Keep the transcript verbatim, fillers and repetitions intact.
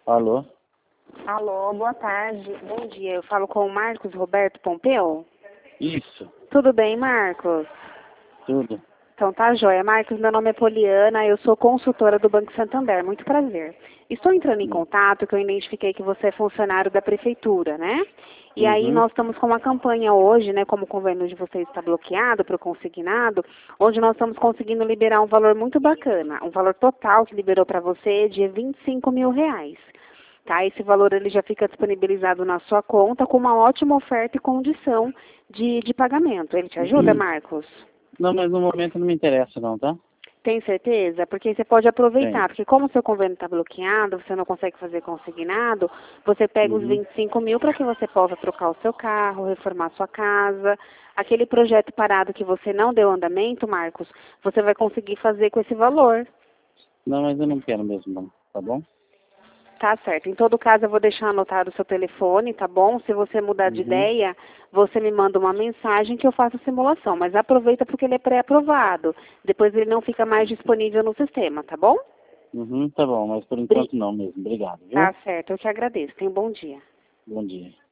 Alô? Alô, boa tarde. Bom dia. Eu falo com o Marcos Roberto Pompeu? Isso, Tudo bem, Marcos? tudo. Então tá joia. Marcos, meu nome é Poliana, eu sou consultora do Banco Santander. Muito prazer. Estou entrando em Hum. contato que eu identifiquei que você é funcionário da prefeitura, né? E aí Uhum. nós estamos com uma campanha hoje, né, como o convênio de vocês está bloqueado para o consignado, onde nós estamos conseguindo liberar um valor muito bacana. Um valor total que liberou para você de vinte e cinco mil reais. Tá? Esse valor ele já fica disponibilizado na sua conta com uma ótima oferta e condição de, de pagamento. Ele te ajuda, Marcos? Não, mas no momento não me interessa não, tá? Tem certeza? Porque você pode Tem. aproveitar, porque como o seu convênio está bloqueado, você não consegue fazer consignado, você pega os Uhum. vinte e cinco mil para que você possa trocar o seu carro, reformar sua casa. Aquele projeto parado que você não deu andamento, Marcos, você vai conseguir fazer com esse valor. Não, mas eu não quero mesmo não, tá bom? Tá certo. Em todo caso, eu vou deixar anotado o seu telefone, tá bom? Se você mudar de Uhum. ideia, você me manda uma mensagem que eu faço a simulação. Mas aproveita porque ele é pré-aprovado. Depois ele não fica mais disponível no sistema, tá bom? Uhum, tá bom, mas por Bri- enquanto não mesmo. Obrigado, viu? Tá certo. Eu te agradeço. Tenha um bom dia. Bom dia.